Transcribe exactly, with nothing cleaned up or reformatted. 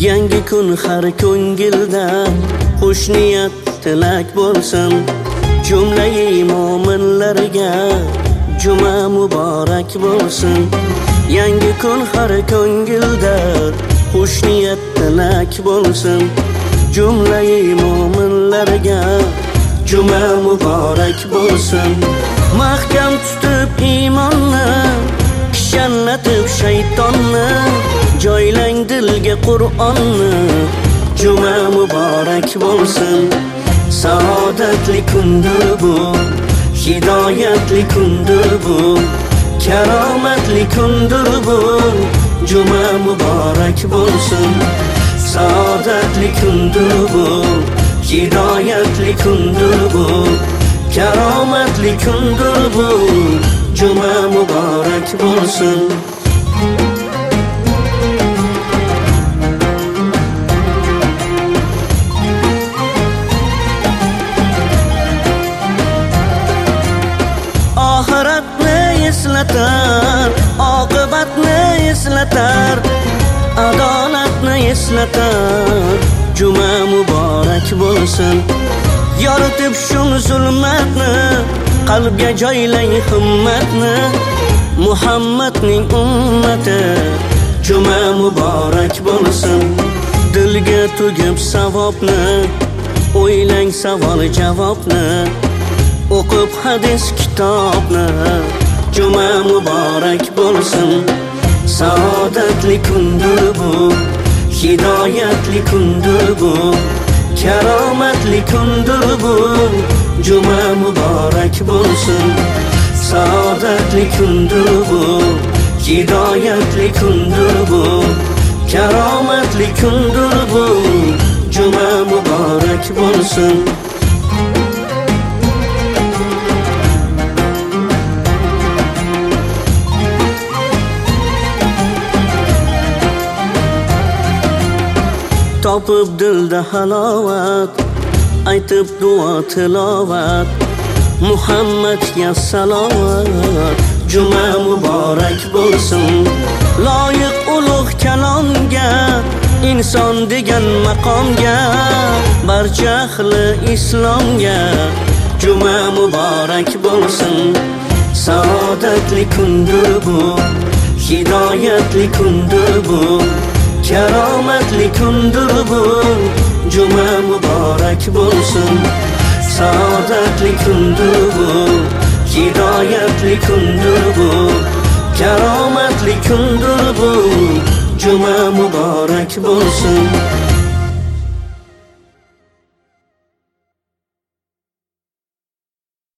Yangi kun har ko'ngilda xush niyat tilak bo'lsin. Jumlayi mo'minlarga juma muborak bo'lsin. Yangi kun har ko'ngilda xush niyat tilak bo'lsin. Jumlayi mo'minlarga juma muborak bo'lsin. Mahkam tutib iymonni, kishanlatib shaytonni, joylang dilga Qur'onni. Juma muborak bo'lsin. Saodatli kundir bu, hidoyatli kundir bu, karomatli kundir bu. Juma muborak bo'lsin. Saodatli kundir bu, hidoyatli kundir bu, karomatli kundir bu. Juma muborak bo'lsin. Oxiratni eslatar, oqibatni eslatar, adolatni eslatar. Juma muborak bo'lsin. Yoritib shun zulmatni, qalbga joylang himmatni. Muhammadning ummati juma muborak bo'lsin. Dilga tugib savobni, o'ylang savol javobni, o'qib hadis kitobni. Juma muborak bo'lsin. Saodatli kundir bu, hidoyatli kundir bu, karomatli kundir bu. Juma muborak bo'lsin. Saodatli kundir bu, hidoyatli kundir bu, karomatli kundir bu. Juma muborak bo'lsin. Topib dilda halovat, aytib duo tilovat, Muhammadga salovat. Juma muborak bo'lsin. Loyiq ulug' kalomga, inson degan maqomga, barcha ahli islomga juma muborak bo'lsin. Saodatli kundir bu, hidoyatli kundir bu, karomatli kundir bu. Juma muborak bo'lsin. Saodatli kundir bu, hidoyatli kundir bu, karomatli kundir bu. Juma muborak bo'lsin.